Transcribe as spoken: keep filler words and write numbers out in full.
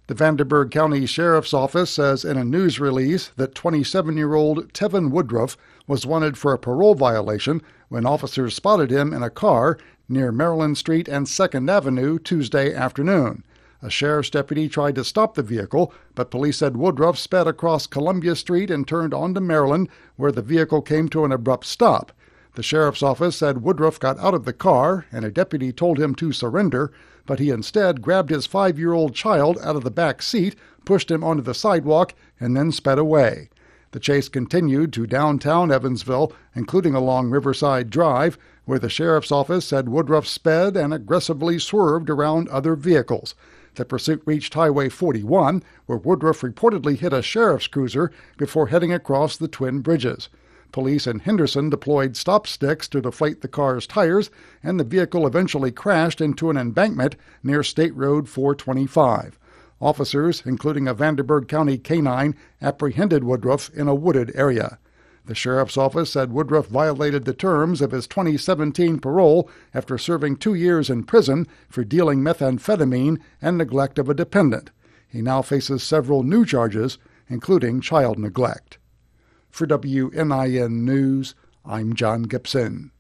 The Vanderburgh County Sheriff's Office says in a news release that twenty-seven-year-old Tevin Woodruff was wanted for a parole violation when officers spotted him in a car near Maryland Street and second Avenue Tuesday afternoon. A sheriff's deputy tried to stop the vehicle, but police said Woodruff sped across Columbia Street and turned onto Maryland, where the vehicle came to an abrupt stop. The sheriff's office said Woodruff got out of the car, and a deputy told him to surrender, but he instead grabbed his five-year-old child out of the back seat, pushed him onto the sidewalk, and then sped away. The chase continued to downtown Evansville, including along Riverside Drive, where the sheriff's office said Woodruff sped and aggressively swerved around other vehicles. The pursuit reached Highway forty-one, where Woodruff reportedly hit a sheriff's cruiser before heading across the Twin Bridges. Police in Henderson deployed stop sticks to deflate the car's tires, and the vehicle eventually crashed into an embankment near State Road four twenty-five. Officers, including a Vanderburgh County canine, apprehended Woodruff in a wooded area. The sheriff's office said Woodruff violated the terms of his twenty seventeen parole after serving two years in prison for dealing methamphetamine and neglect of a dependent. He now faces several new charges, including child neglect. For W N I N News, I'm John Gibson.